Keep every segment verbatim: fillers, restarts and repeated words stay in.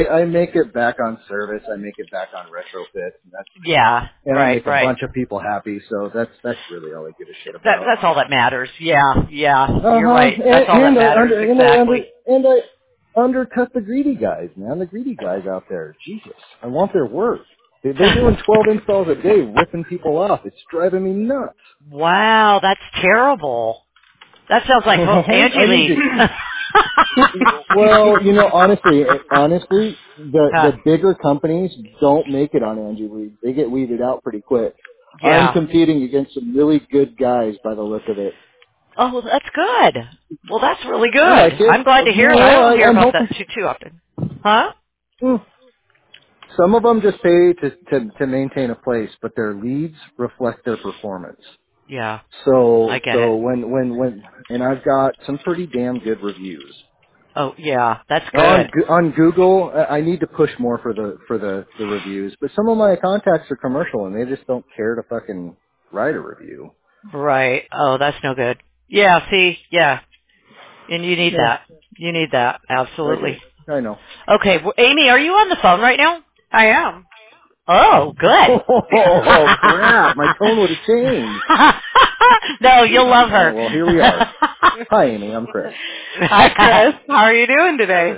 I, I make it back on service. I make it back on retrofits, and that's Yeah, and I right, make a right. bunch of people happy. So that's that's really all I give a shit That about. that's all that matters. Yeah, yeah. Uh You're huh. right. That's And, all that and I matters. under and I under Exactly. and I undercut the greedy guys, man. The greedy guys out there. Jesus, I want their work. They- They're doing twelve installs a day, ripping people off. It's driving me nuts. Wow, that's terrible. That sounds like ho- I Angie need League. to. Well, you know, honestly, honestly, the Huh. the bigger companies don't make it on Angie League. They get weeded out pretty quick. I'm Yeah. competing against some really good guys by the look of it. Oh, well, that's good. Well, that's really I good. like it. I'm glad to hear it. I Well, don't I, hear I'm about that hoping. too too often. Huh? Hmm. Some of them just pay to, to to maintain a place, but their leads reflect their performance. Yeah, I So get it. so when when when and I've got some pretty damn good reviews. Oh, yeah, that's On good. Goo- on Google, I I need to push more for the for the the reviews, but some of my contacts are commercial and they just don't care to fucking write a review. Right. Oh, that's no good. Yeah, see, yeah. And you need Yeah, that. You need that. I do. Absolutely. I know. Okay, well, Amy, are you on the phone right now? I am. Oh, good. Oh crap! My tone would have changed. No, you'll love Oh her. well, here we are. Hi, Amy. I'm Chris. Hi, Chris. How are you doing today?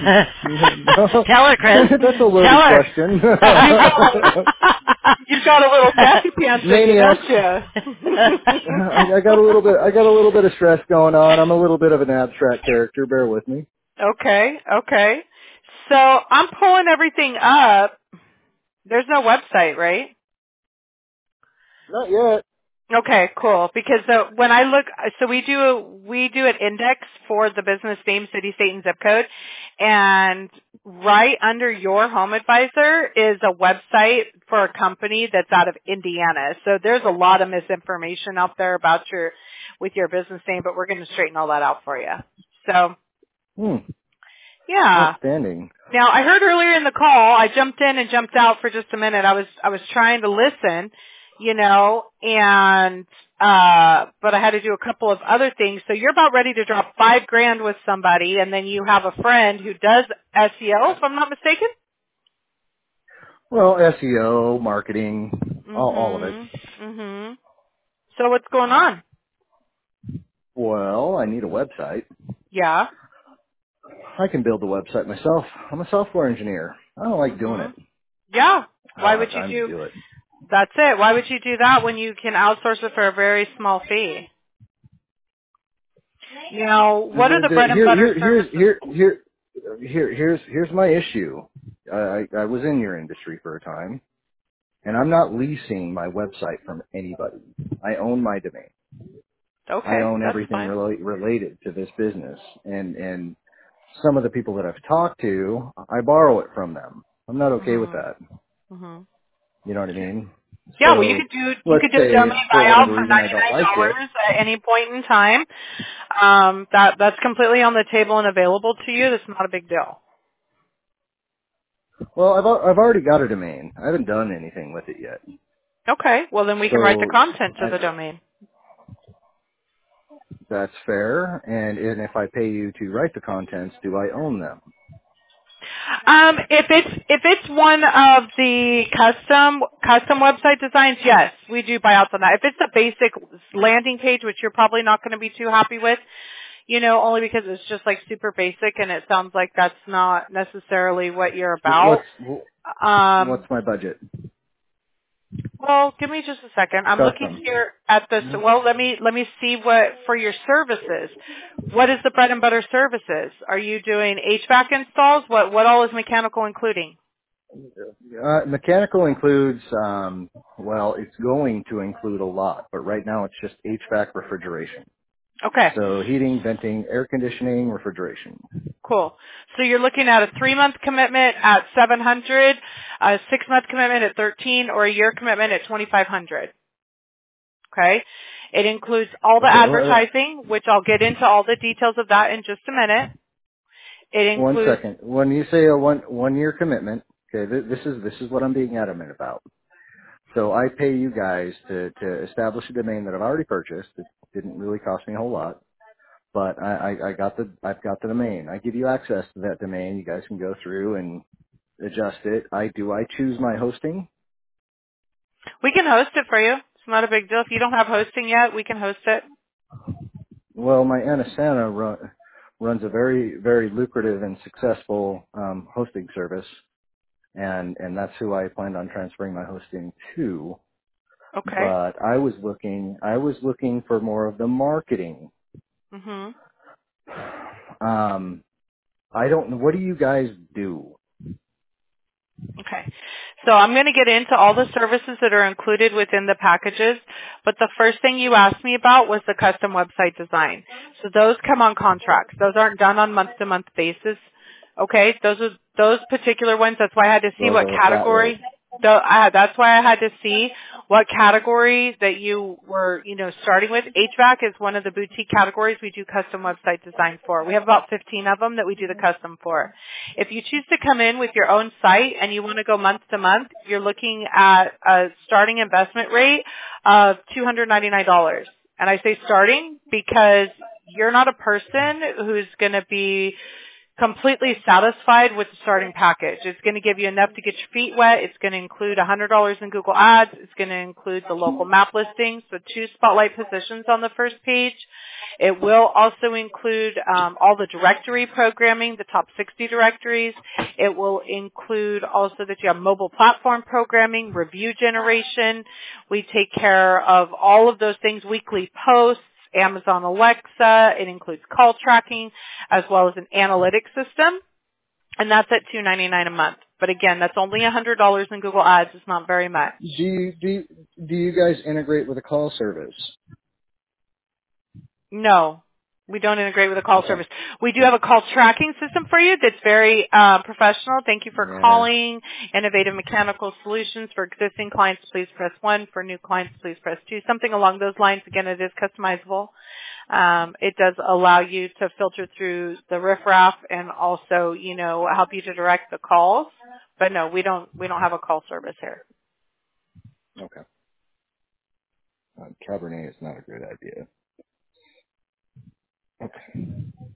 No, Tell her, Chris. that's a Tell loaded her. question. You've got you've got a little sassy pants in you, Maniac. don't you? I, I got a little bit. I got a little bit of stress going on. I'm a little bit of an abstract character. Bear with me. Okay, okay. So I'm pulling everything up. There's no website, right? Not yet. Okay, cool. Because uh, when I look, so we do a, we do an index for the business name, city, state, and zip code, and right under your home advisor is a website for a company that's out of Indiana. So there's a lot of misinformation out there about your with your business name, but we're going to straighten all that out for you. So Hmm. yeah. Outstanding. Now I heard earlier in the call, I jumped in and jumped out for just a minute. I was I was trying to listen, you know, and uh but I had to do a couple of other things. So you're about ready to drop five grand with somebody, and then you have a friend who does S E O, if I'm not mistaken. Well, S E O, marketing, all, all of it. Mhm. Mhm. So what's going on? Well, I need a website. Yeah. I can build the website myself. I'm a software engineer. I don't like doing it. Mhm. Yeah. I Why don't would have you time to do? do it. That's it. Why would you do that when you can outsource it for a very small fee? Now, The, what are the the, bread and here, butter here, here's, services? here, here, here, here's, here's my issue. I, I I was in your industry for a time, and I'm not leasing my website from anybody. I own my domain. I Okay, own that's everything fine. rela- related to this business, and and some of the people that I've talked to, I borrow it from them. I'm not okay with Mhm. that. Mhm. You know what I mean? Yeah, well, you So could do you let's could do a say domain for buyout whatever for reason I ninety don't nine like it. dollars at any point in time. Um, that that's completely on the table and available to you. That's not a big deal. Well, I've al- I've already got a domain. I haven't done anything with it yet. Okay, well then we can write the So content to I, the domain. that's fair. And, and if I pay you to write the contents, do I own them? Um, if it's if it's one of the custom custom website designs, yes, we do buyouts on that. If it's a basic landing page, which you're probably not going to be too happy with, you know, only because it's just like super basic and it sounds like that's not necessarily what you're about. What's what's Um, my budget? well, give me just a second. I'm looking Custom. here at this. Well, let me let me see what for your services. What is the bread and butter services? Are you doing H V A C installs? What what all is mechanical including? Uh, mechanical includes, um, well, it's going to include a lot, but right now it's just H V A C refrigeration. Okay, So heating, venting, air conditioning, refrigeration. cool. So you're looking at a three month commitment at seven hundred, a six month commitment at thirteen, or a year commitment at twenty five hundred. Okay. It includes all the Okay, well, uh, advertising, which I'll get into all the details of that in just a minute. It one includes, second. When you say a one one year commitment, okay, th- this is this is what I'm being adamant about. So I pay you guys to to establish a domain that I've already purchased. It didn't really cost me a whole lot. but I, I, I got the I've got the domain. I give you access to that domain. You guys can go through and adjust it. I do. I choose my hosting. We can host it for you. It's not a big deal. If you don't have hosting yet, we can host it. Well, my Anasana run, runs a very very lucrative and successful um, hosting service, and and that's who I planned on transferring my hosting to. Okay. But I was looking I was looking for more of the marketing. Mhm. Um, I don't know. What do you guys do? Okay. So I'm going to get into all the services that are included within the packages, but the first thing you asked me about was the custom website design. So those come on contracts. Those aren't done on month-to-month basis. Okay? Those are those particular ones. That's why I had to see Those what are a flat rate. category. So I, that's why I had to see what category that you were, you know, starting with. H V A C is one of the boutique categories we do custom website design for. We have about fifteen of them that we do the custom for. If you choose to come in with your own site and you want to go month to month, you're looking at a starting investment rate of two hundred ninety-nine dollars. And I say starting because you're not a person who's going to be completely satisfied with the starting package. It's going to give you enough to get your feet wet. It's going to include one hundred dollars in Google Ads. It's going to include the local map listings, so two spotlight positions on the first page. It will also include um, all the directory programming, the top sixty directories. It will include also that you have mobile platform programming, review generation. We take care of all of those things, weekly posts, Amazon Alexa. It includes call tracking as well as an analytics system, and that's at two hundred ninety-nine dollars a month. But again, that's only one hundred dollars in Google Ads. It's not very much. Do you do you, do you guys integrate with a call service? No, we don't integrate with a call Okay. service. We do have a call tracking system for you that's very uh, professional. Thank you for Yeah. calling. Innovative Mechanical Solutions. For existing clients, please press one. For new clients, please press two. Something along those lines. Again, it is customizable. Um, it does allow you to filter through the riffraff and also, you know, help you to direct the calls. But no, we don't. We don't have a call service here. Okay. Uh, Cabernet is not a good idea. Okay.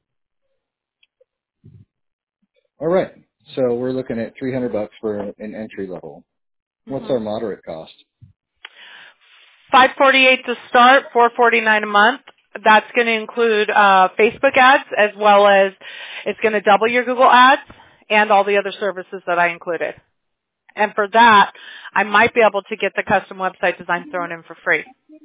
All right. So we're looking at three hundred bucks for an entry level. What's our Mm-hmm. moderate cost? five forty-eight to start, four forty-nine a month. That's going to include uh, Facebook ads as well as it's going to double your Google ads and all the other services that I included. And for that, I might be able to get the custom website design thrown in for free.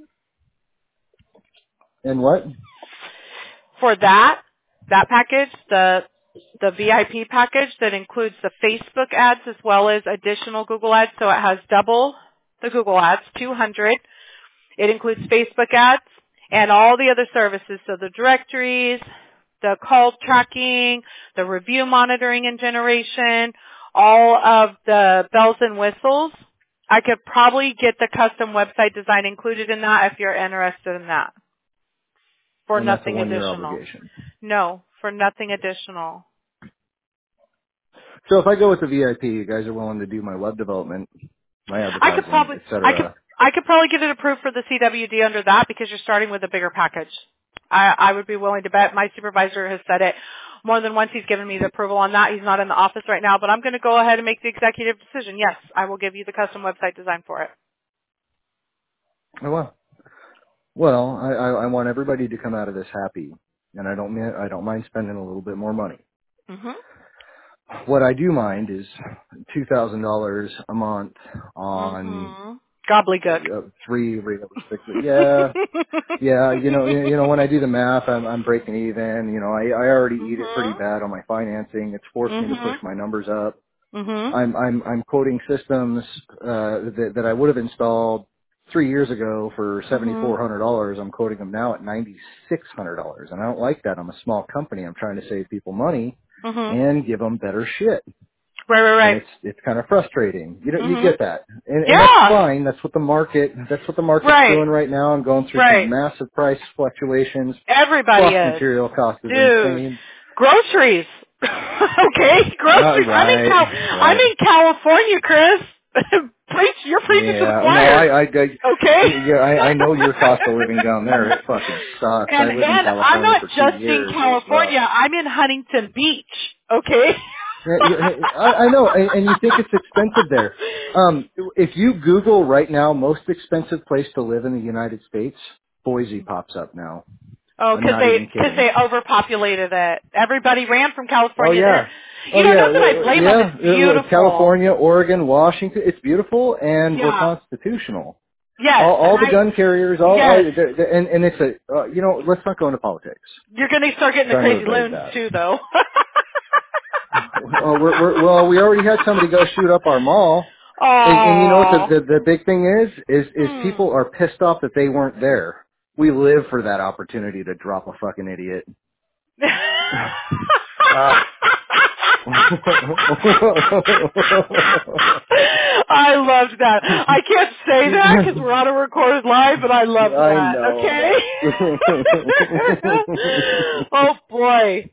And what? For that, that package, the the V I P package that includes the Facebook ads as well as additional Google ads, so it has double the Google ads, two hundred. It includes Facebook ads and all the other services, so the directories, the call tracking, the review monitoring and generation, all of the bells and whistles. I could probably get the custom website design included in that if you're interested in that for And that's a nothing one-year additional. obligation. No, for nothing additional. So if I go with the V I P, you guys are willing to do my web development, my I could advertising, probably, et I could, cetera. I could probably get it approved for the C W D under that because you're starting with a bigger package. I, I would be willing to bet. My supervisor has said it more than once. He's given me the approval on that. He's not in the office right now, but I'm going to go ahead and make the executive decision. Yes, I will give you the custom website design for it. Oh, well. Well, I, I, I want everybody to come out of this happy, and I don't mi- I don't mind spending a little bit more money. Mhm. What I do mind is two thousand dollars a month on Mhm. Gobbledygook. uh, three realistically. Yeah, yeah. You know, you you know, when I do the math, I'm I'm breaking even. You know, I I already eat it pretty mhm. bad on my financing. It's forced me to push Mhm. my numbers up. Mhm. I'm I'm I'm quoting systems uh, that that I would have installed three years ago for seventy Mhm. four hundred dollars. I'm quoting them now at ninety six hundred dollars, and I don't like that. I'm a small company. I'm trying to save people money Mhm. and give them better shit, Right. Right. and Right. it's it's kind of frustrating. You know, you Mhm. get that, and and that's Yeah. fine. That's what the market that's what the market's Right. doing right now. I'm going through some Right. massive price fluctuations. Everybody Plus, is. material cost is Dude. insane. Groceries. Okay, Uh, groceries. I'm in right, Cal I'm right. in California, Chris. Preach, you're preaching to the Yeah, no, choir. I, I, I Okay? yeah, I, I know your cost of living down there. It fucking sucks. I and lived in and I'm California not for two just in years. It was rough. California. I'm in Huntington Beach. Okay? Yeah, yeah, I, I know, and, and you think it's expensive there. Um, if you Google right now, most expensive place to live in the United States, Boise pops up now. Oh, I'm because not they even because kidding. they overpopulated it. Everybody ran from Oh California. There, yeah. Oh you know, yeah, not that I uh, blame them. yeah. It's Uh, beautiful. California, Oregon, Washington. It's beautiful, and we're Yeah. constitutional. Yes, All, and all the I. gun carriers, all, all Yes, the, the, and, and it's a, uh, you know, let's not go into politics. you're going to start getting the Trying to crazy avoid loons that. too, though. Well, we're, we're, well, we already had somebody go shoot up our mall, and, and you know what the, Oh. the the big thing is? Is is Hmm. people are pissed off that they weren't there. We live for that opportunity to drop a fucking idiot. Ah. I loved that. I can't say that because we're on a recorded live, but I loved I that. know. Okay. Oh boy.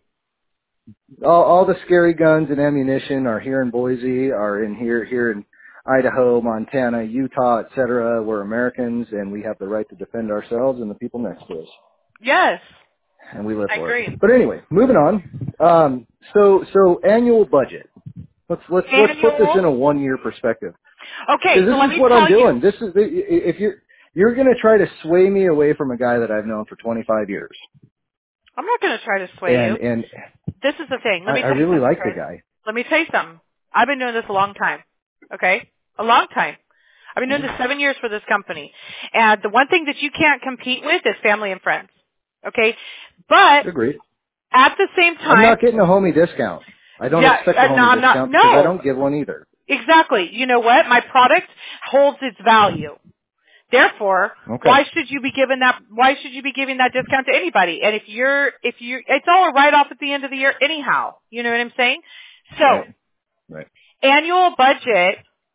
all, all the scary guns and ammunition are here in Boise, are in here here in Idaho, Montana, Utah, et cetera. We're Americans, and we have the right to defend ourselves and the people next to us, Yes, and we live I for it. agree. But anyway, moving on. Um, so so annual budget. Let's let's let's put this Annual. in a one year perspective, Okay, because so this let is me what I'm tell you. doing. This is if you're you're going to try to sway me away from a guy that I've known for twenty-five years, I'm not going to try to sway and you. and This is the thing. I, Let me I tell you really something, like the Chris. guy. Let me tell you something. I've been doing this a long time. Okay? A long time. I've been doing Mhm. this seven years for this company. And the one thing that you can't compete with is family and friends. Okay? But Agreed. at the same I'm time, not getting a homie discount. I don't yeah, expect a uh, no, homie I'm not, discount because I no, don't give one either. exactly. You know what? My product holds its value. Therefore, Okay. why should you be given that, why should you be giving that discount to anybody? And if you're, if you, it's all a write-off at the end of the year anyhow. You know what I'm saying? So, Right. Right. annual budget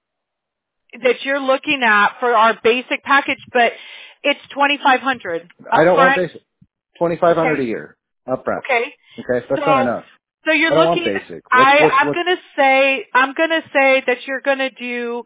that you're looking at for our basic package, but it's twenty-five hundred I up don't want front. basic. Twenty-five hundred Okay. a year up front. Okay. Okay, that's not So, enough. so you're I don't want looking, basic. What's I, what's I'm what's? gonna say, I'm gonna say that you're gonna do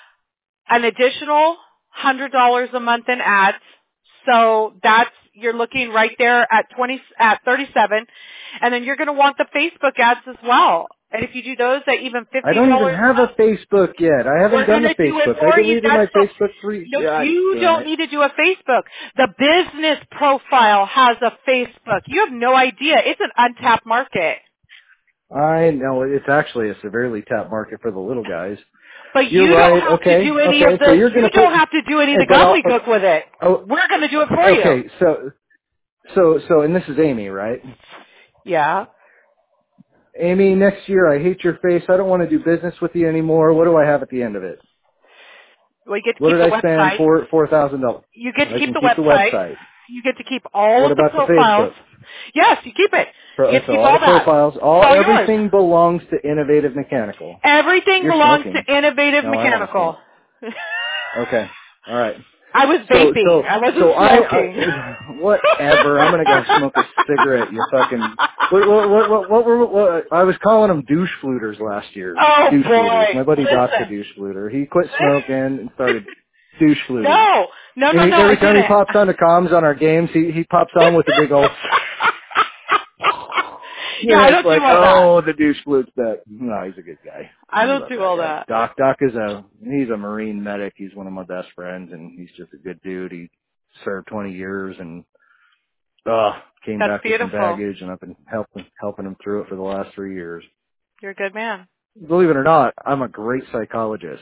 an additional one hundred dollars a month in ads. So that's, you're looking right there at twenty, at thirty-seven. And then you're going to want the Facebook ads as well. And if you do those at even I fifty don't even dollars a have a month, Facebook yet. I haven't we're done going the to do it Facebook. I for you. deleted my That's the, Facebook three. no, God you damn don't it. need to do a Facebook. The business profile has a Facebook. You have no idea. It's an untapped market. I know it's actually a severely tapped market for the little guys. But You're you don't right. have to Okay. do any of Okay. So the, you're gonna you put. don't have to do any of Hey, the but I'll. gobbledygook with it. Oh. We're going to do it for you. Okay. So so so and this is Amy, right? Yeah. Amy, next year I hate your face. I don't want to do business with you anymore. What do I have at the end of it? Well, you get to What keep did the I spend? website. Four four thousand dollars. You get to I keep can the keep the website. website. You get to keep all What of the about the profiles. Facebook? Yes, you keep it. You Pro- get to So keep all all the that. profiles, It's all all yours. everything belongs to Innovative Mechanical. Everything You're belongs smoking. to Innovative No, I don't want to Mechanical. smoke. Okay. All right. I was So vaping. so I wasn't so I, smoking. I whatever. I'm gonna go smoke a cigarette. You fucking. What what what what, what, were- what I was calling them douche fluters last year. Oh Douche fluters. boy. My buddy Doc's a Listen. douche fluter. He quit smoking and started douche fluting. No. No, And no, he, no, I every time he didn't. pops on the comms on our games, he he pops on with a big old. Yeah, Yeah, I it's don't do like, all that. oh, the douche flute's back. No, he's a good guy. I We don't love do that all guy. that. Doc, Doc is a, he's a Marine medic. He's one of my best friends, and he's just a good dude. He served twenty years and, uh, came That's back with some beautiful. baggage, and I've been helping, helping him through it for the last three years. You're a good man. Believe it or not, I'm a great psychologist.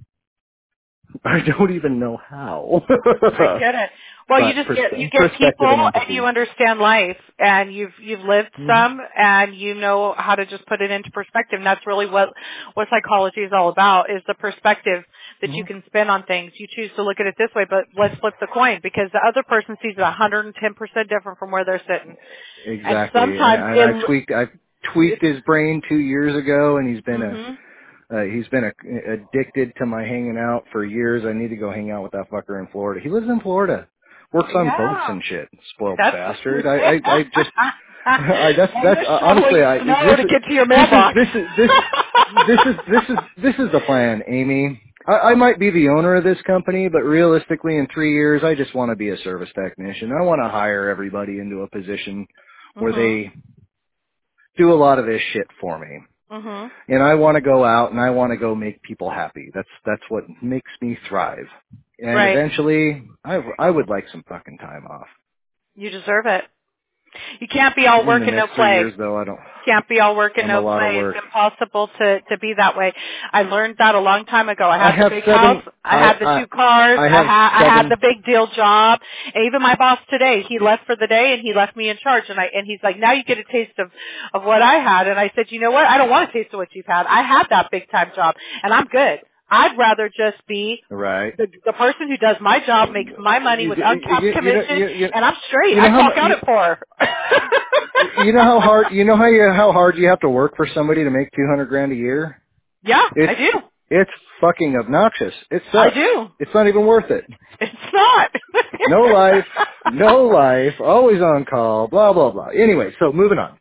I don't even know how. I get it. Well, you But just get you perspe- get perspective people and and you empathy. understand life and you've you've lived hmm some and you know how to just put it into perspective. And that's really what what psychology is all about, is the perspective that hmm you can spin on things. You choose to look at it this way, but let's flip the coin, because the other person sees it one hundred ten percent different from where they're sitting. And Exactly. And, sometimes and I it tweaked, I tweaked his brain two years ago, and he's been a mhm. Uh, he's been a, addicted to my hanging out for years. I need to go hang out with that fucker in Florida. He lives in Florida, works on boats Yeah. and shit. Spoiled That's bastard. I, I, I just, I, that's, and that's you're uh, honestly, shoveling I snow this to is, get to your this is, mailbox. this is, this, this is, this is, this is the plan, Amy. I, I might be the owner of this company, but realistically in three years, I just want to be a service technician. I want to hire everybody into a position where Mhm. they do a lot of this shit for me. Mhm. And I want to go out and I want to go make people happy. That's, that's what makes me thrive. And Right. eventually, I, I would like some fucking time off. You deserve it. You can't be all In work the and no next three play. years though, I don't, Can't be all work and I'm a no lot of play. work. It's impossible to to be that way. I learned that a long time ago. I I had the have big house. seven, I I, had the I, two cars. I I have had I had seven, the big deal job. And even my boss today, he left for the day and he left me in charge. And I and he's like, now you get a taste of of what I had. And I said, you know what? I don't want a taste of what you've had. I had that big time job, and I'm good. I'd rather just be right? the the person who does my job, makes my money You, with uncapped you, you know, commission, you, you, and I'm straight. you know I how clock mu- out you, at four. you know how hard you know how you how hard you have to work for somebody to make two hundred grand a year. Yeah, I It's do. it's fucking obnoxious. It I sucks. do. It's not even worth it. It's not. No life, no life, always on call, blah blah blah. Anyway, so moving on.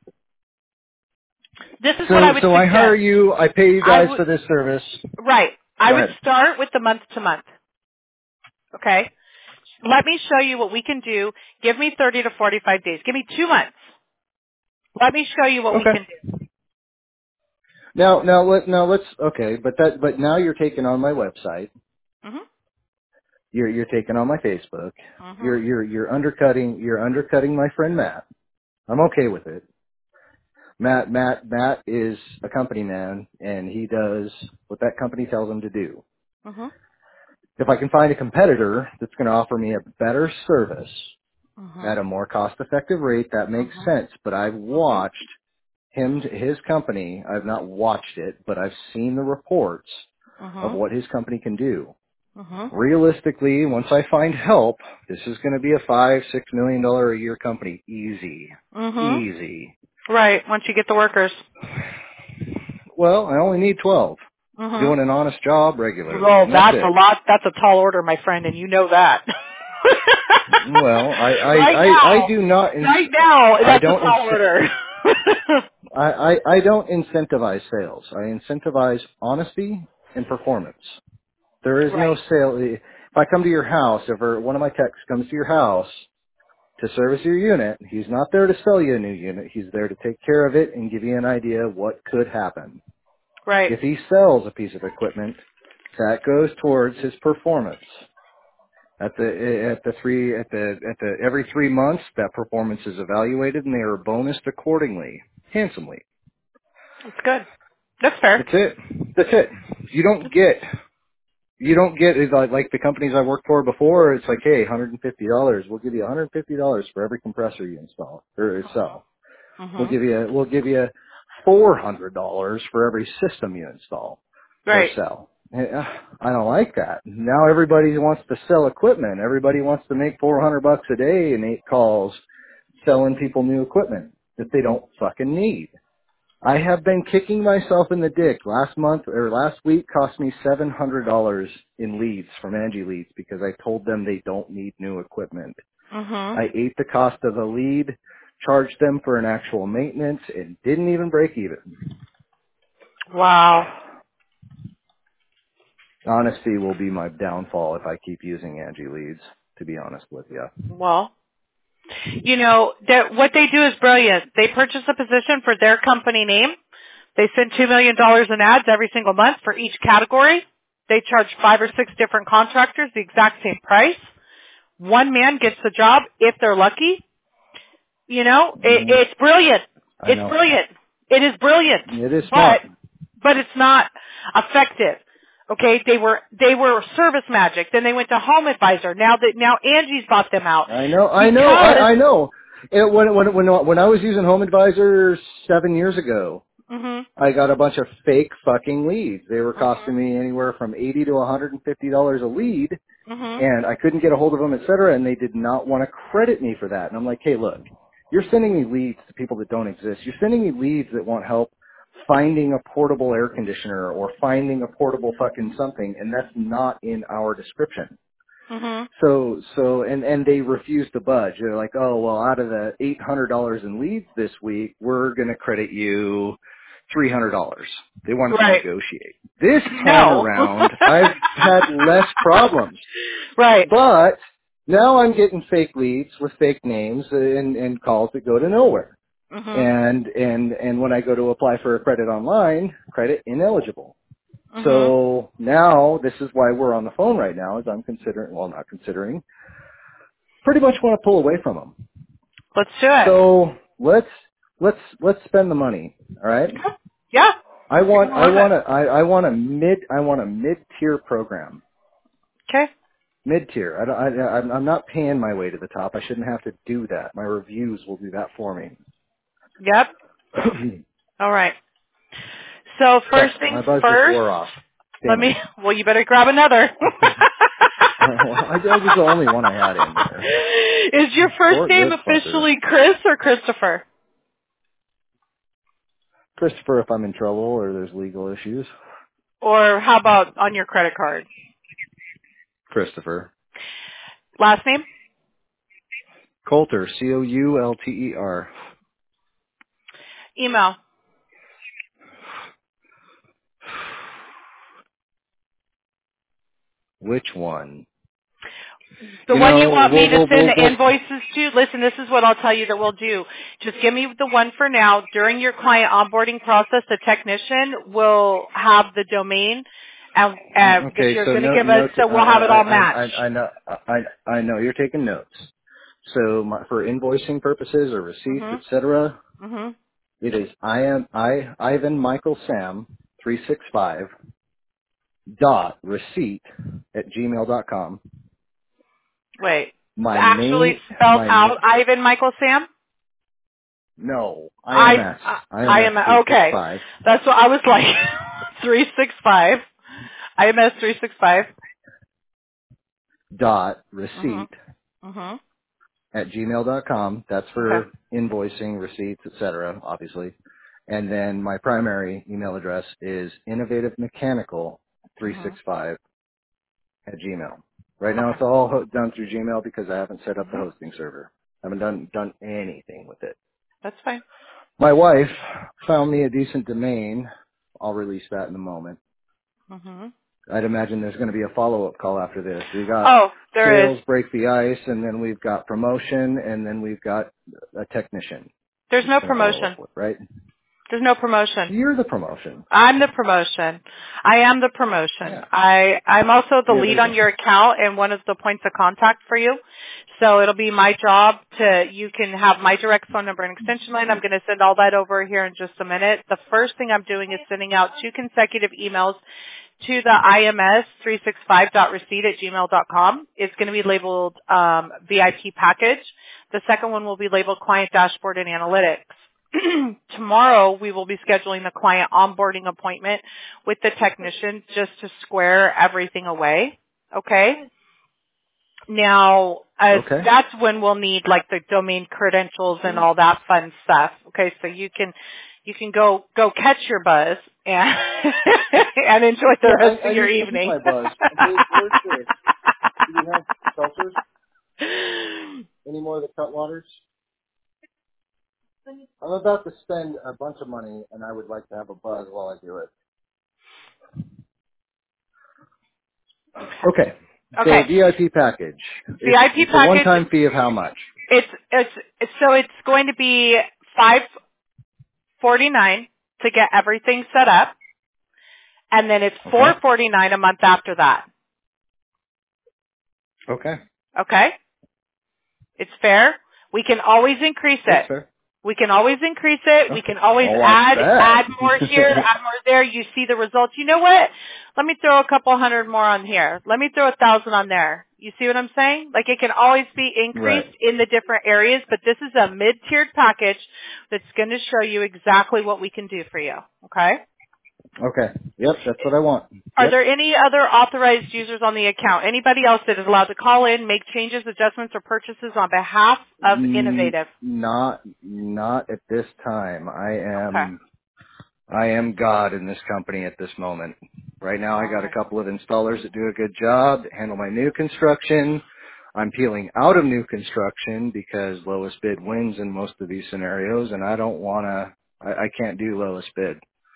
This is what I So would so I hire suggest. you. I pay you I guys would, for this service. right. I Go would ahead. start with the month to month. Okay? Let me show you what we can do. Give me thirty to forty-five days. Give me two months. Let me show you what we Okay. can do. Now now let now let's okay, but that but now you're taking on my website. Mm-hmm. You're you're taking on my Facebook. Mm-hmm. You're you're you're undercutting you're undercutting my friend Matt. I'm okay with it. Matt Matt Matt is a company man and he does what that company tells him to do. Mm-hmm. If I can find a competitor that's going to offer me a better service Mm-hmm. at a more cost effective rate, that makes Mm-hmm. sense. But I've watched him his company, I've not watched it, but I've seen the reports of Mm-hmm. what his company can do. Mm-hmm. Realistically, once I find help, this is going to be a five, six million dollar a year company. Easy. Mm-hmm. Easy. Right. Once you get the workers. Well, I only need twelve. Mm-hmm. Doing an honest job regularly, Well, and that's that's a it. lot. That's a tall order, my friend, and you know that. Well, I, I, right I, I now, do not, ins- right now, I that's a don't, tall ins- order. I, I, I don't incentivize sales. I incentivize honesty and performance. There is no right, sale. If I come to your house, if or one of my techs comes to your house to service your unit, he's not there to sell you a new unit. He's there to take care of it and give you an idea of what could happen. right. If he sells a piece of equipment, that goes towards his performance. At the at the three at the at the every three months, that performance is evaluated and they are bonused accordingly, handsomely. That's good. That's fair. That's it. That's it. You don't get you don't get it's like like the companies I worked for before. It's like, hey, one hundred and fifty dollars. We'll give you one hundred and fifty dollars for every compressor you install or sell. We'll Mhm. give you we'll give you four hundred dollars for every system you install or Right. sell. Eh, uh, I don't like that. Now everybody wants to sell equipment. Everybody wants to make four hundred bucks a day and eight calls selling people new equipment that they don't fucking need. I have been kicking myself in the dick. Last month or last week cost me seven hundred dollars in leads from Angie Leads because I told them they don't need new equipment. Mhm. I ate the cost of a lead, charged them for an actual maintenance, and didn't even break even. Wow. Honesty will be my downfall if I keep using Angie Leads, to be honest with you. Well, you know that what they do is brilliant. They purchase a position for their company name. They send two million dollars in ads every single month for each category. They charge five or six different contractors the exact same price. One man gets the job if they're lucky. You know, it, hmm it's brilliant. I It's know. brilliant. It is brilliant. It is But, smart. but it's not effective. Okay, they were, they were Service Magic, then they went to Home Advisor, now that, now Angie's bought them out. I know, I know, Because, I, I know. It, when, when, when, when I was using Home Advisor seven years ago, mhm, I got a bunch of fake fucking leads. They were mhm, costing me anywhere from eighty to one hundred fifty dollars a lead, mhm, and I couldn't get a hold of them, et cetera, and they did not want to credit me for that. And I'm like, hey, look, you're sending me leads to people that don't exist. You're sending me leads that want help finding a portable air conditioner or finding a portable fucking something, and that's not in our description. mhm, So, so, and, and they refuse to budge. They're like, oh, well, out of the eight hundred dollars in leads this week, we're going to credit you three hundred dollars. They wanted to Right. negotiate. This time No. around, I've had less problems. Right. But now I'm getting fake leads with fake names and, and calls that go to nowhere. Mhm. And and and when I go to apply for a credit online, credit ineligible. Mhm. So now this is why we're on the phone right now, is I'm considering, well, not considering, pretty much want to pull away from them. Let's do it. So let's let's let's spend the money. All right. Yeah. I You're want gonna I love it. want a I, I want a mid I want a mid tier program. Okay. Mid tier. I, don't- I I'm I'm not paying my way to the top. I shouldn't have to do that. My reviews will do that for me. Yep. okay, All right. So first things my buzz just first. wore off. Let Damn it. me. Well, you better grab another. well, I, that was the only one I had in here. Is your first Poor name this fucker. officially Chris or Christopher? Christopher, if I'm in trouble or there's legal issues. Or how about on your credit card? Christopher. Last name? Coulter, C O U L T E R. Email. Which one? The You one you know, want me we'll, to we'll, send we'll, the we'll invoices to? Listen, this is what I'll tell you that we'll do. Just give me the one for now. During your client onboarding process, the technician will have the domain and, uh, that okay, you're so going to no, give us, no, so I, we'll have it I, all I, matched. I, I know, I, I know you're taking notes. So my, for invoicing purposes or receipts, et Mhm. cetera, Mhm. it is I am I Ivan Michael Sam three six five dot receipt at gmail dot com. Wait. My Actually main spelled my out ma- Ivan Michael Sam? no I, I M S I, I M I S am, three six okay. five That's what I was like. three six five. I M S three six five. dot Mhm. receipt Mhm. at gmail dot com. That's Okay. for invoicing, receipts, et cetera, obviously. And then my primary email address is innovativemechanical three six Mhm. five at Gmail. Right now Okay. it's all ho- done through Gmail because I haven't set up the Mhm. hosting server. I haven't done done anything with it. That's fine. My wife found me a decent domain. I'll release that in a moment. Mhm. I'd imagine there's going to be a follow-up call after this. We got Oh, there is. sales, break the ice, and then we've got promotion, and then we've got a technician There's that's no going to follow up promotion. with, right? There's no promotion. You're the promotion. I'm the promotion. I am the promotion. Yeah. I, I'm also the Yeah, lead there you on go. your account and one of the points of contact for you. So it'll be my job to, you can have my direct phone number and extension line. I'm going to send all that over here in just a minute. The first thing I'm doing is sending out two consecutive emails to the I M S three six five dot receipt at gmail dot com. It's going to be labeled um, V I P package. The second one will be labeled client dashboard and analytics. Tomorrow we will be scheduling the client onboarding appointment with the technician just to square everything away. Okay? Now, as Okay. that's when we'll need like the domain credentials and all that fun stuff. Okay, so you can you can go go catch your buzz and and enjoy Yeah, the rest I, of I your need I need evening. my buzz. Where, where's this? Do you have seltzers? Any more of the Cutwaters? I'm about to spend a bunch of money, and I would like to have a buzz while I do it. Okay. So Okay, V I P package. It's V I P it's a package. one-time fee of how much? It's it's it's so it's going to be five forty nine to get everything set up, and then it's Okay. four forty nine a month after that. Okay. Okay, it's fair. We can always increase That's it. fair. We can always increase it. We Okay. can always I'll watch add that. add more here, add more there. You see the results. You know what? Let me throw a couple hundred more on here. Let me throw a thousand on there. You see what I'm saying? Like it can always be Right. increased in the different areas, but this is a mid-tiered package that's going to show you exactly what we can do for you. Okay? Okay. Yep, that's what I want. Are Yep. there any other authorized users on the account? Anybody else that is allowed to call in, make changes, adjustments, or purchases on behalf of Mm, Innovative? not not at this time. I Okay. am I am God in this company at this moment. Right now I All got a right. couple of installers that do a good job, that handle my new construction. I'm peeling out of new construction because lowest bid wins in most of these scenarios, and I don't want to, I, I can't do lowest bid.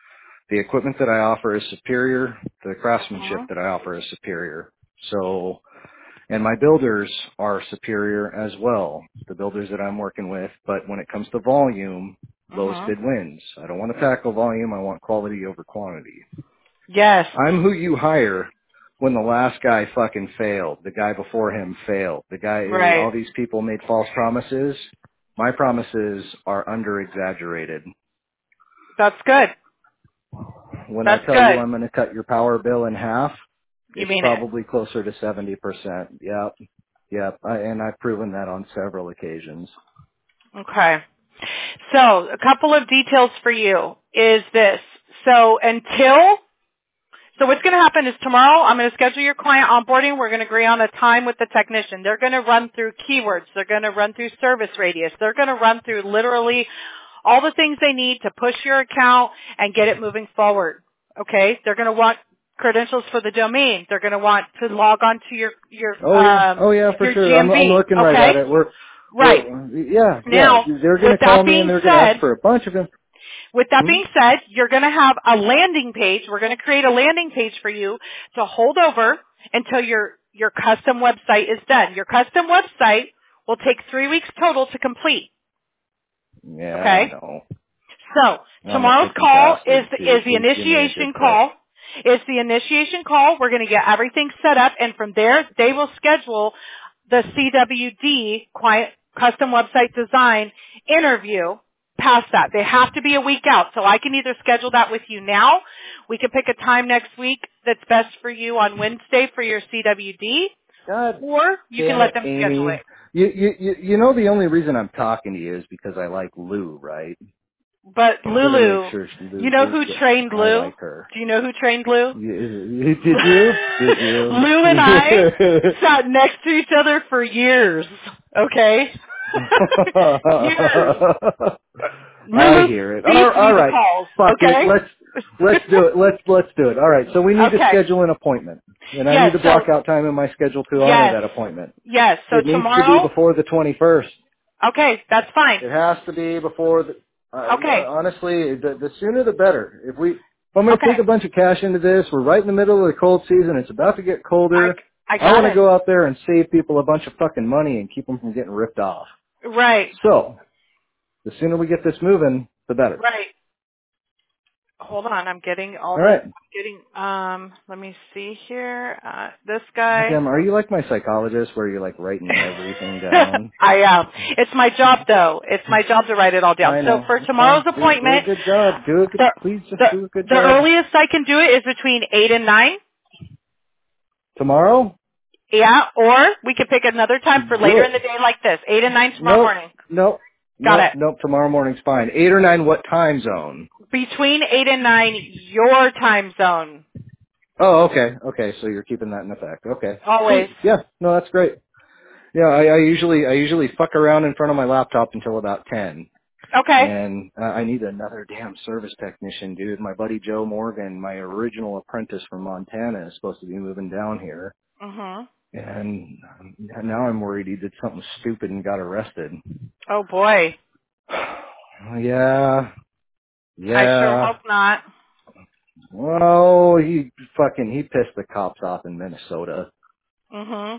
The equipment that I offer is superior. The craftsmanship Mhm. that I offer is superior. So, and my builders are superior as well, the builders that I'm working with. But when it comes to volume, lowest Mhm. bid wins. I don't want to tackle volume. I want quality over quantity. Yes. I'm who you hire when the last guy fucking failed. The guy before him failed. The guy, all Right. these people made false promises. My promises are under exaggerated. That's good. When I That's tell you good. I'm going to cut your power bill in half, You it's mean it. probably closer to seventy percent. Yep. Yep. I, and I've proven that on several occasions. Okay. So a couple of details for you is this. So until So what's going to happen is tomorrow I'm going to schedule your client onboarding. We're going to agree on a time with the technician. They're going to run through keywords. They're going to run through service radius. They're going to run through literally all the things they need to push your account and get it moving forward. Okay? They're going to want credentials for the domain. They're going to want to log on to your your Oh yeah. um Oh yeah, for your sure. I'm, I'm G M V. looking right at Okay? it. We're, Right. we're, yeah, yeah. Now, They're going with to that call me and being they're going to ask said, for a bunch of them. with that Hmm? being said, you're going to have a landing page. We're going to create a landing page for you to hold over until your, your custom website is done. Your custom website will take three weeks total to complete. Yeah, I Okay? know. So, I'm a tomorrow's picky call is, bastard too. is the Please give me a initiation good price. call. Is the initiation call. We're going to get everything set up and from there they will schedule the C W D client custom website design interview past that. They have to be a week out. So I can either schedule that with you now. We can pick a time next week that's best for you on Wednesday for your C W D God or you can damn let it, them schedule Amy. it. You, you, you, you know the only reason I'm talking to you is because I like Lou, right? But I'm going to make Lulu, sure she, you Lou, know Lou, who yeah, trained I Lou? like her. Do you know who trained Lou? You, did you? Did you? Lou and I sat next to each other for years. Okay? years. I Lulu hear it. All, feeds me all the right. calls. Fuck it. Okay? Let's let's do it. Let's let's do it. All right. So we need to okay. schedule an appointment, and I need Yes. to block So out time in my schedule to honor yes. that appointment. Yes. So It needs to be tomorrow. before the twenty-first. Okay. That's fine. It has to be before the. Uh, Okay. honestly, the, the sooner the better. If we, if I'm going to Okay. take a bunch of cash into this, we're right in the middle of the cold season. It's about to get I colder. I I got want to it. go out there and save people a bunch of fucking money and keep them from getting ripped off. Right. So, the sooner we get this moving, the better. Right. Hold on, I'm getting all All the right. getting um let me see here. Uh this guy Goddamn, are you like my psychologist where you're like writing everything down? I am. It's my job though. It's my job to write it all down. I So know. for It's tomorrow's fine. Do, do a appointment, good job. Do a good, the please just the do a good the job. earliest I can do it is between eight and nine. Tomorrow? Yeah, or we could pick another time for Do later in the it. day like this. Eight and nine tomorrow Nope. morning. Nope. Got Nope. it. Nope. Tomorrow morning's fine. Eight or nine, what time zone? Between eight and nine, your time zone. Oh, okay. Okay, so you're keeping that in effect. Okay. Always. Sweet. Yeah. No, that's great. Yeah, I, I usually, I usually fuck around in front of my laptop until about ten. Okay. And uh, I need another damn service technician, dude. My buddy Joe Morgan, my original apprentice from Montana, is supposed to be moving down here. Mhm. And um, now I'm worried he did something stupid and got arrested. Oh boy. Yeah, I sure yeah. hope not. Well, he fucking, he pissed the cops off in Minnesota. Mhm.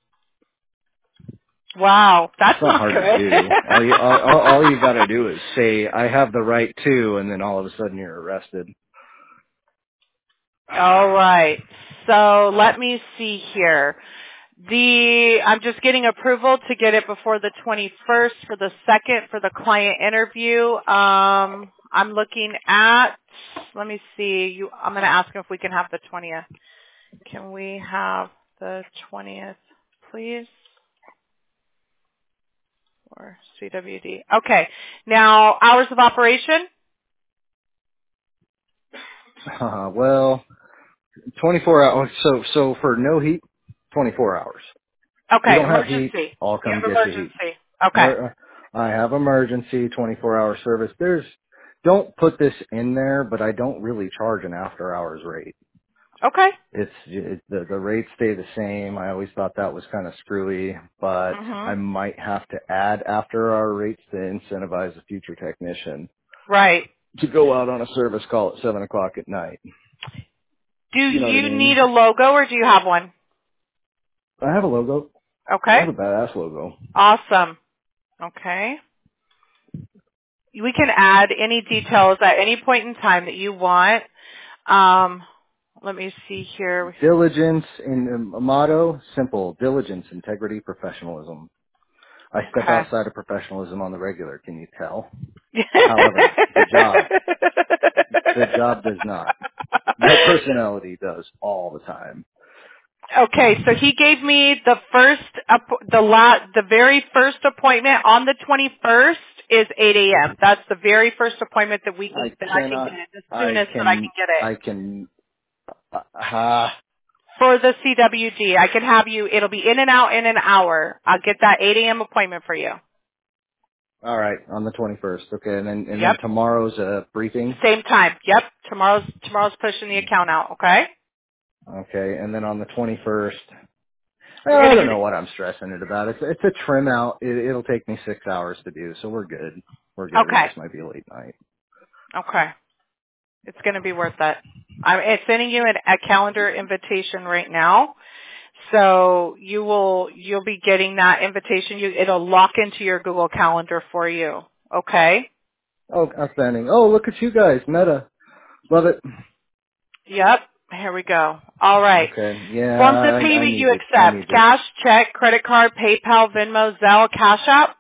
Wow, It's that's not not hard to good. do. All you, all, all all you gotta do is say, I have the right to, and then all of a sudden you're arrested. All right. So let me see here. The I'm just getting approval to get it before the twenty-first for the second for the client interview. Um, I'm looking at. Let me see. You. I'm going to ask him if we can have the twentieth. Can we have the twentieth, please? Or C W D. Okay. Now hours of operation. Uh, well, twenty-four hours. So, so for no heat, twenty-four hours. If you Okay. don't have heat, Emergency. I'll You come have get you heat. emergency. Okay. Mer- uh, I have emergency twenty-four hour service. There's, don't put this in there, but I don't really charge an after hours rate. Okay. It's, it, the, the rates stay the same. I always thought that was kind of screwy, but I Mhm. might have to add after hour rates to incentivize a future technician. Right. to go out on a service call at seven o'clock at night. Do You know what I you need mean? a logo or do you have one? I have a logo. I Okay. have a badass logo. Awesome. Okay. We can add any details at any point in time that you want. Um, let me see here. Diligence in um, motto, simple. Diligence, integrity, professionalism. I step Okay. outside of professionalism on the regular. Can you tell? However, the job, the job does not. My personality does all the time. Okay, so he gave me the first, app- the la the very first appointment on the twenty-first is eight a.m. That's the very first appointment that we I can, that I can get cannot, it, the I soonest that I can can, get it. I can, uh, uh, For the C W G, I can have you, it'll be in and out in an hour. I'll get that eight a.m. appointment for you. all right, on the twenty-first. Okay, and then, and then Yep. tomorrow's a briefing. Same time. Yep. Tomorrow's, tomorrow's pushing the account out, okay? Okay, and then on the twenty-first, You're I gonna don't get know it. what I'm stressing it about. It's, it's a trim out. It, it'll take me six hours to do, so we're good. We're good. It Okay. just might be a late night. Okay. It's gonna be worth it. I'm it's sending you an, a calendar invitation right now. So you will, you'll be getting that invitation. You, it'll lock into your Google Calendar for you. Okay? Oh, outstanding. Oh, look at you guys. Meta. Love it. Yep. Here we go. All right. Okay. Yeah, Forms of I, I payment need you this. I accept. need this. Cash, check, credit card, PayPal, Venmo, Zelle, Cash App.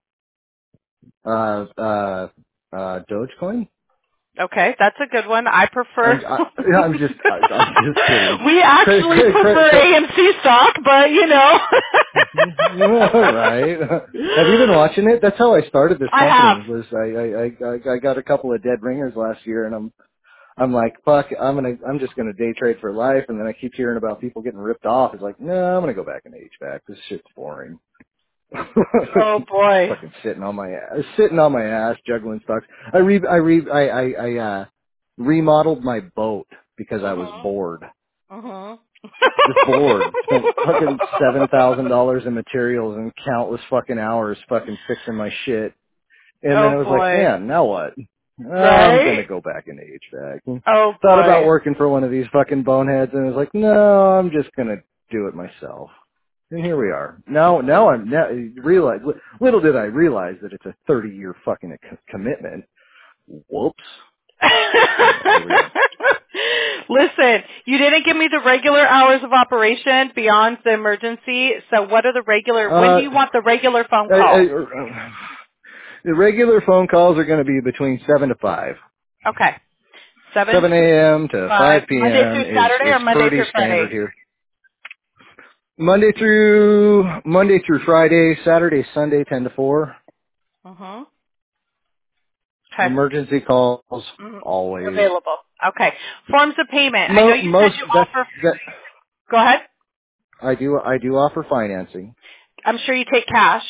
Uh, uh, uh, Dogecoin? Okay, that's a good one. I prefer. I'm, I, I'm just, I, I'm just kidding. We Credit, actually credit, prefer credit, A M C stock, but you know. all right. Have you been watching it? That's how I started this I have. company. Was I, I, I, I got a couple of dead ringers last year, and I'm, I'm like, fuck, I'm gonna, I'm just gonna day trade for life. And then I keep hearing about people getting ripped off. It's like, no, I'm gonna go back into H V A C. This shit's boring. Oh boy. Fucking sitting on my ass, sitting on my ass, juggling stocks. I re, I re, I, I, I uh, remodeled my boat because I was Mhm. bored. Mhm. Just bored. Spent fucking seven thousand dollars in materials and countless fucking hours fucking fixing my shit. And then Oh it was like, boy. man, now what? Oh, I'm gonna Right? go back into H V A C. Oh Thought about boy. working for one of these fucking boneheads, and it was like, no, I'm just gonna do it myself. And here we are. Now, now I'm now realize. Little did I realize that it's a thirty year fucking co- commitment. Whoops. But here we are. Listen, you didn't give me the regular hours of operation beyond the emergency. So what are the regular, when do Uh, you want the regular phone I, I, call? uh, the regular phone calls are going to be between seven to five. Okay. seven seven a.m. to five, five Monday p.m. through is Saturday is or Monday pretty through standard Friday? here. Monday through Monday through Friday, Saturday, Sunday, ten to four. Mm-hmm. Okay. Emergency calls Mhm. always. Available. Okay. Forms of payment. I know Mo- you said most you that's offer, that go ahead. I do I do offer financing. I'm sure you take cash.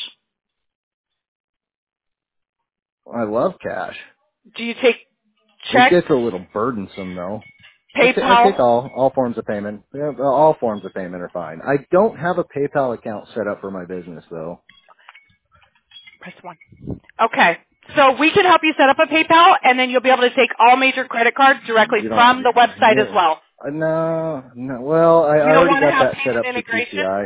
I love cash. Do you take It check, gets a little burdensome though. I ta- I take PayPal? all all forms of payment. Yeah, all forms of payment are fine. I don't have a PayPal account set up for my business though. Press one. Okay. So we can help you set up a PayPal, and then you'll be able to take all major credit cards directly You don't. from the website as Yeah. well. Uh, no, no. Well, I You don't already want to got have that set payment up through integration? P C I.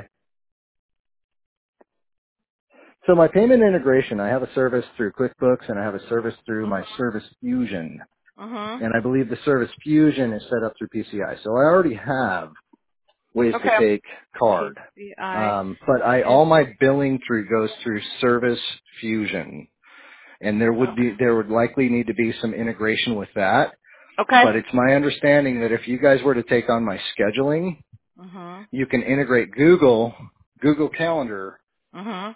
So my payment integration, I have a service through QuickBooks and I have a service through my Service Fusion. Mm-hmm. And I believe the Service Fusion is set up through P C I. So I already have ways to Okay. take P card. C I. Um, but I is- all my billing through goes through Service Fusion. And there would be there would likely need to be some integration with that. Okay. But it's my understanding that if you guys were to take on my scheduling, Mm-hmm. you can integrate Google, Google Calendar. Mm-hmm.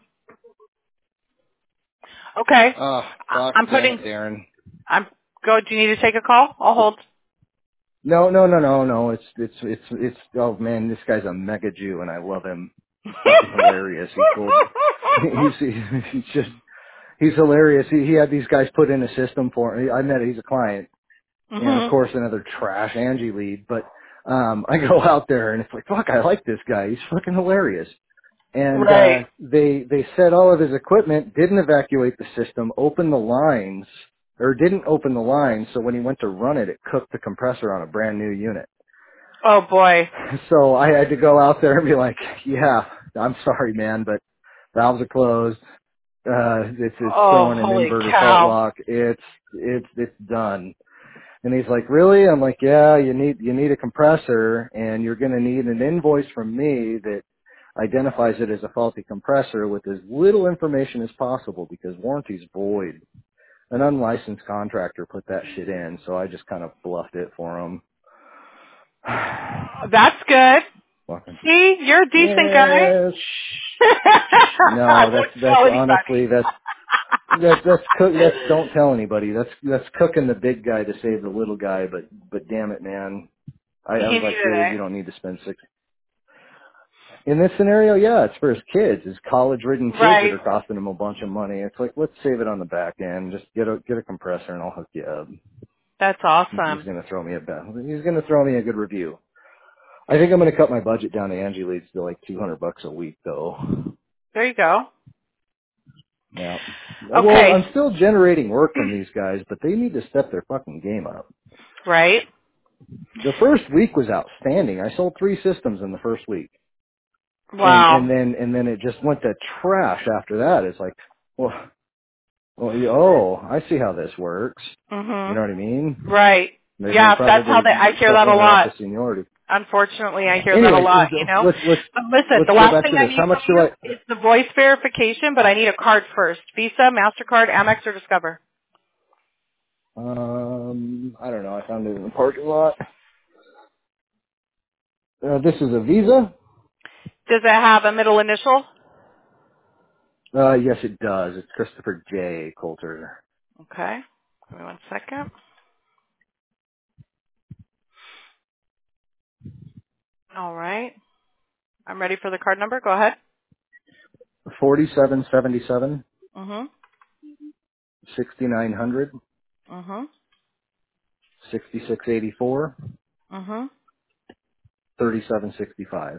Okay. Oh, I- fuck, I'm dang it, putting, Darren. I'm, go, do you need to take a call? I'll hold. No, no, no, no, no. It's it's it's it's. Oh man, this guy's a mega Jew, and I love him. He's fucking hilarious. He told. He's he's just he's hilarious. He he had these guys put in a system for him. I met. He's a client, and of Mm-hmm. course another trash Angie lead. But um, I go out there, and it's like, fuck, I like this guy. He's fucking hilarious. And Right. uh, they they set all of his equipment, didn't evacuate the system, opened the lines, or didn't open the line, so when he went to run it, it cooked the compressor on a brand new unit. Oh boy. So I had to go out there and be like, yeah, I'm sorry, man, but valves are closed. Uh, it's, it's Oh, throwing an holy inverter fault cow. lock. It's, it's, it's done. And he's like, really? I'm like, yeah, you need, you need a compressor and you're going to need an invoice from me that identifies it as a faulty compressor with as little information as possible because warranty's void. An unlicensed contractor put that shit in, so I just kind of bluffed it for him. That's good. Fucking, See, you're a decent guy. yes. I No, won't that's that's tell honestly anybody. that's that's that's cook. That's don't tell anybody. That's that's cooking the big guy to save the little guy. But but damn it, man. I, He I was needed like, dude, it. you don't need to spend six. In this scenario, yeah, it's for his kids, his college-ridden kids that Right. are costing him a bunch of money. It's like, let's save it on the back end. Just get a get a compressor and I'll hook you up. That's He's awesome. gonna throw me a bet. He's gonna throw me a good review. I think I'm gonna cut my budget down to Angie Leads to like two hundred bucks a week though. There you go. Yeah. Well, Okay. I'm still generating work from these guys, but they need to step their fucking game up. Right. The first week was outstanding. I sold three systems in the first week. And and Wow. then and then it just went to trash after that. It's like, well, well, you- oh, I see how this works. You Mhm. know what I mean? Right. They they Yeah, that's how probably they. I hear that a shuffling it up lot. the seniority. Unfortunately, I Yeah. hear that a Anyway, lot. You know. let's let's But listen, let's the go last back thing to I this. need How much from do you I? is the voice verification, but I need a card first. Visa, Mastercard, Amex, or Discover. Um, I don't know. I found it in the parking lot. Uh, this is a Visa. Does it have a middle initial? Uh, yes, it does. It's Christopher J. Coulter. Okay. Give me one second. All right. I'm ready for the card number. Go ahead. Forty-seven seventy-seven, Mhm. sixty-nine hundred, Mhm. sixty-six eighty-four, Mhm. thirty-seven sixty-five,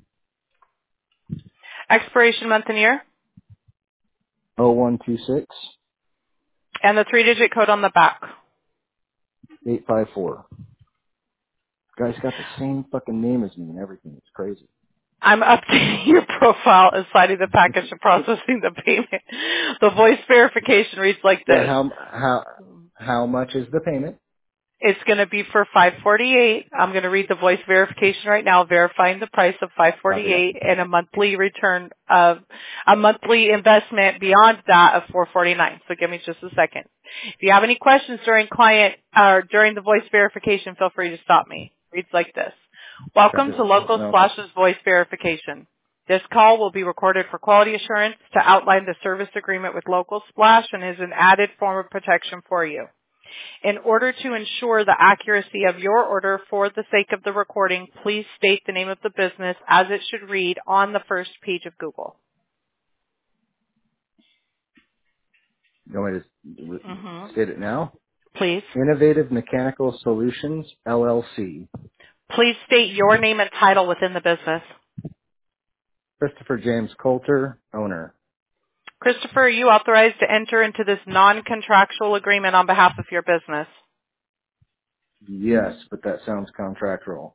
Expiration month and year, oh one two six, and the three-digit code on the back. eight five four. Guy's got the same fucking name as me and everything. It's crazy. I'm updating your profile and signing the package and processing the payment. The voice verification reads like Yeah, this. how how how much is the payment? It's going to be for five forty-eight. I'm going to read the voice verification right now, verifying the price of Copy that. five forty-eight and a monthly return of a monthly investment beyond that of four forty-nine. So give me just a second. If you have any questions during client or during the voice verification, feel free to stop me. Reads like this. Welcome Copy to that. Local No. Splash's voice verification. This call will be recorded for quality assurance to outline the service agreement with Local Splash and is an added form of protection for you. In order to ensure the accuracy of your order for the sake of the recording, please state the name of the business as it should read on the first page of Google. You want me to hmm state it now? Please. Innovative Mechanical Solutions, L L C. Please state your name and title within the business. Christopher James Coulter, owner. Christopher, are you authorized to enter into this non-contractual agreement on behalf of your business? Yes, but that sounds contractual.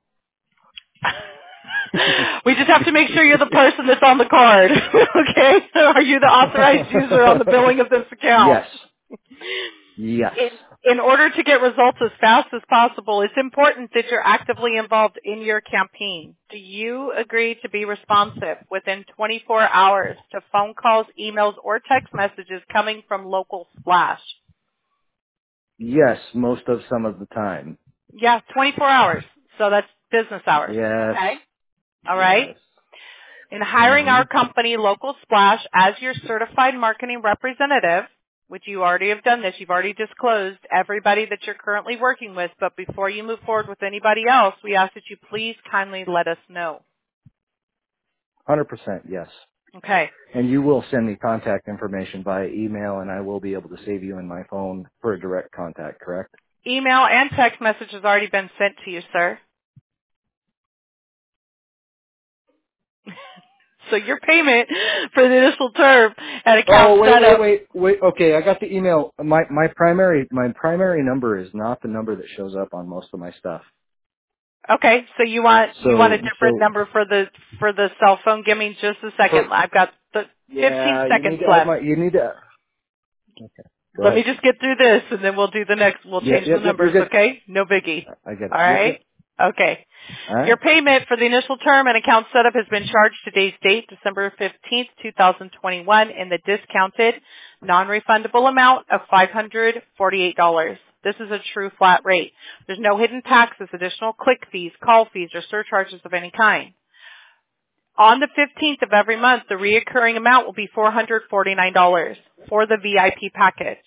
We just have to make sure you're the person that's on the card. Okay? Are you the authorized user on the billing of this account? Yes. Yes. In, in order to get results as fast as possible, it's important that you're actively involved in your campaign. Do you agree to be responsive within twenty-four hours to phone calls, emails, or text messages coming from Local Splash? Yes, most of some of the time. Yeah, twenty-four hours. So that's business hours. Yes. Okay? All right? Yes. In hiring hmm our company, Local Splash, as your certified marketing representative, which you already have done this, you've already disclosed everybody that you're currently working with, but before you move forward with anybody else, we ask that you please kindly let us know. one hundred percent yes. Okay. And you will send me contact information via email, and I will be able to save you in my phone for a direct contact, correct? Email and text message has already been sent to you, sir. So your payment for the initial term and account Oh, wait, wait, setup. wait, wait. Okay, I got the email. My my primary my primary number is not the number that shows up on most of my stuff. Okay, so you want you want a So different so number for the for the cell phone? Give me just a second. for I've got the fifteen yeah, you need seconds to add left. my you need to. Okay, go Let me ahead. just get through this, and then we'll do the next. We'll Yep, change the yep, yep. You're numbers. good. Okay, no biggie. I get it. All Yep, right. yep. Okay. All Your right. payment for the initial term and account setup has been charged today's date, December fifteenth, twenty twenty-one, in the discounted, non-refundable amount of five hundred forty-eight dollars. This is a true flat rate. There's no hidden taxes, additional click fees, call fees, or surcharges of any kind. On the fifteenth of every month, the reoccurring amount will be four hundred forty-nine dollars for the V I P package.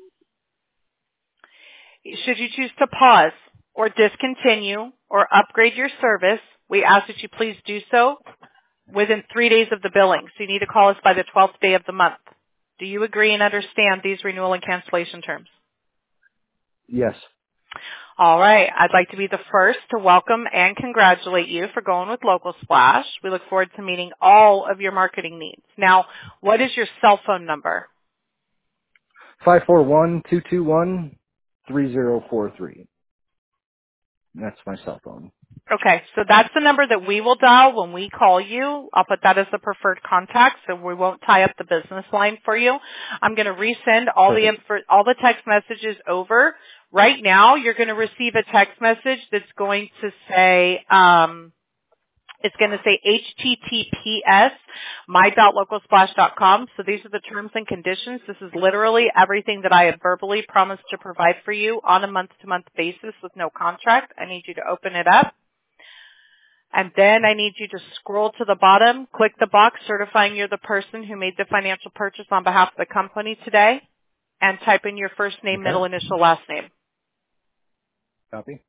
Should you choose to pause or discontinue or upgrade your service, we ask that you please do so within three days of the billing. So you need to call us by the twelfth day of the month. Do you agree and understand these renewal and cancellation terms? Yes. All right. I'd like to be the first to welcome and congratulate you for going with Local Splash. We look forward to meeting all of your marketing needs. Now, what is your cell phone number? Five four one two two one three zero four three. That's my cell phone. Okay, so that's the number that we will dial when we call you. I'll put that as the preferred contact, so we won't tie up the business line for you. I'm going to resend all the Perfect. inf- all the text messages over. Right now, you're going to receive a text message that's going to say, um, it's going to say H T T P S my dot local splash dot com. So these are the terms and conditions. This is literally everything that I have verbally promised to provide for you on a month-to-month basis with no contract. I need you to open it up. And then I need you to scroll to the bottom, click the box certifying you're the person who made the financial purchase on behalf of the company today, and type in your first name, Okay. middle initial, last name. Copy.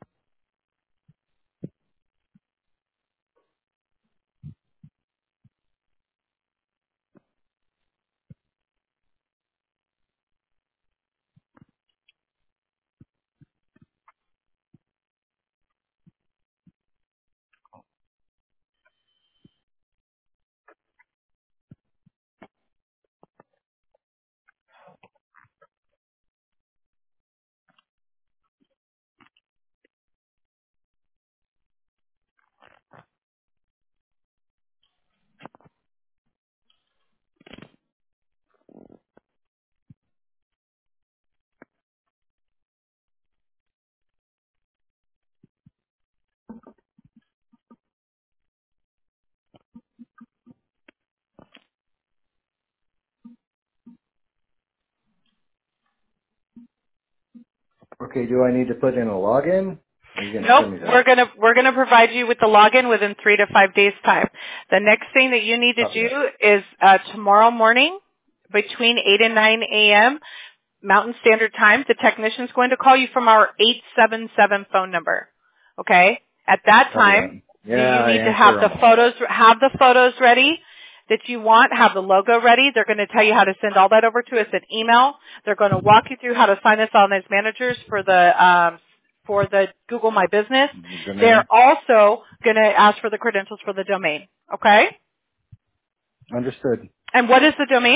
Okay. Do I need to put in a login? Or are you going to Nope, show me we're that? gonna we're gonna provide you with the login within three to five days time. The next thing that you need to Copy that. do is uh, tomorrow morning between eight and nine a.m. Mountain Standard Time. The technician's going to call you from our eight seven seven phone number. Okay? At that Copy time, that. you, Yeah, you I need to have answer the them all. photos, have the photos ready that you want, have the logo ready. They're going to tell you how to send all that over to us in email. They're going to walk you through how to sign us on as managers for the, um, for the Google My Business. The domain. They're also going to ask for the credentials for the domain. Okay? Understood. And what is the domain?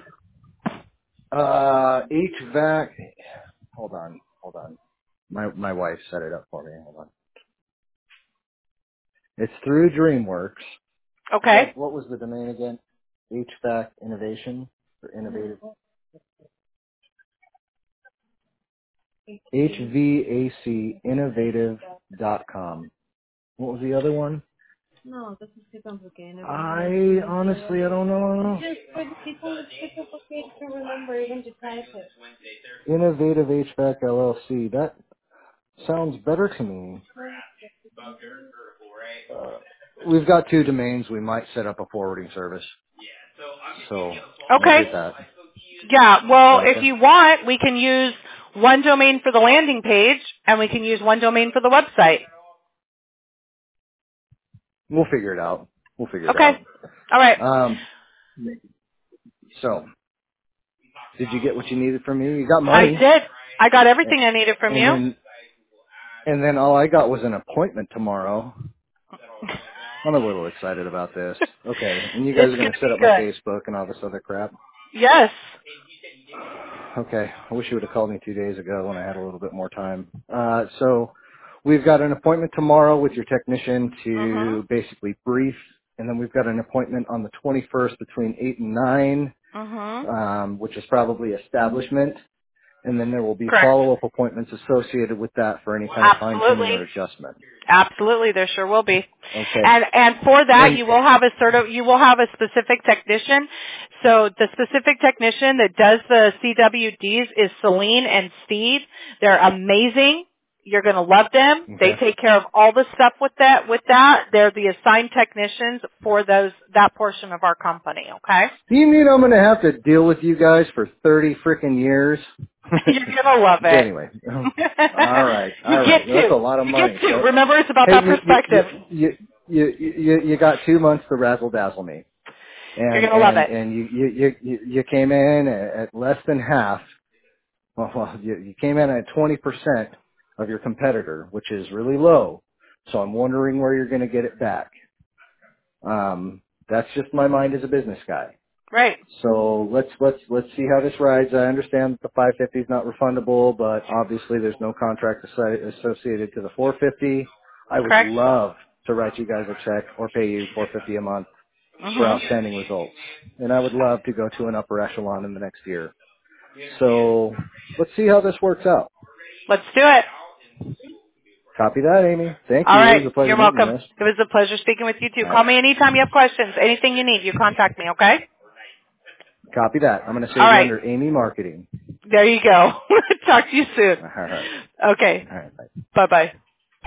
Uh, H V A C. Hold on. Hold on. My my wife set it up for me. Hold on. It's through DreamWorks. Okay? What what was the domain again? H V A C Innovation or Innovative. H V A C Innovative dot com. What was the other one? I honestly I don't know. Innovative H V A C L L C. That sounds better to me. Uh, we've got two domains. We might set up a forwarding service. So I Okay. get that. Yeah, well, if Gotcha. you want, we can use one domain for the landing page, and we can use one domain for the website. We'll figure it out. We'll figure it Okay. out. All right. Um, so, did you get what you needed from me? You got I money, did. I got a- everything I needed from and you. then and then all I got was an appointment tomorrow. I'm a little excited about this. Okay, and you guys It's are going going to to set be up my good. Facebook and all this other crap. Yes. Okay, I wish you would have called me two days ago when I had a little bit more time. Uh, so we've got an appointment tomorrow with your technician Mhm. to basically brief, and then we've got an appointment on the twenty-first between eight and nine, Mhm. um, which is probably establishment, and then there will be Correct. follow-up appointments associated with that for any kind of fine-tuning Absolutely. or adjustment. Absolutely, there sure will be. Okay, And and for that, and you will have a sort of you will have a specific technician. So the specific technician that does the C W Ds is Celine and Steve. They're amazing. You're going to love them. They okay. take care of all the stuff with that. With that, they're the assigned technicians for those that portion of our company. Okay. Do you mean I'm going to have to deal with you guys for thirty frickin' years? You're going to love So it. anyway, all right, You all get right. Well, that's a to. lot of You get money. to. So, Remember, it's about hey, that you you perspective. you you you, you you got two months to razzle dazzle me, You're and going to love and it. and you you you you you came in at at less than half. Well, well you, you came in at twenty percent of your competitor, which is really low. So I'm wondering where you're going to get it back. Um, that's just my mind as a business guy. Right. So let's let's let's see how this rides. I understand that the five fifty is not refundable, but obviously there's no contract assi- associated to the four fifty. I would Correct. love to write you guys a check or pay you four fifty a month for Mhm. outstanding results, and I would love to go to an upper echelon in the next year. So let's see how this works out. Let's do it. Copy that, Amy. Thank All you. It right. was a pleasure You're meeting welcome. you. It was a pleasure speaking with you too. All Call right. me anytime you have questions. Anything you need, you contact me, okay? Copy that. I'm going to All save you right. under Amy Marketing. There you go. Talk to you soon. All right. Okay. All right. Bye. Bye-bye.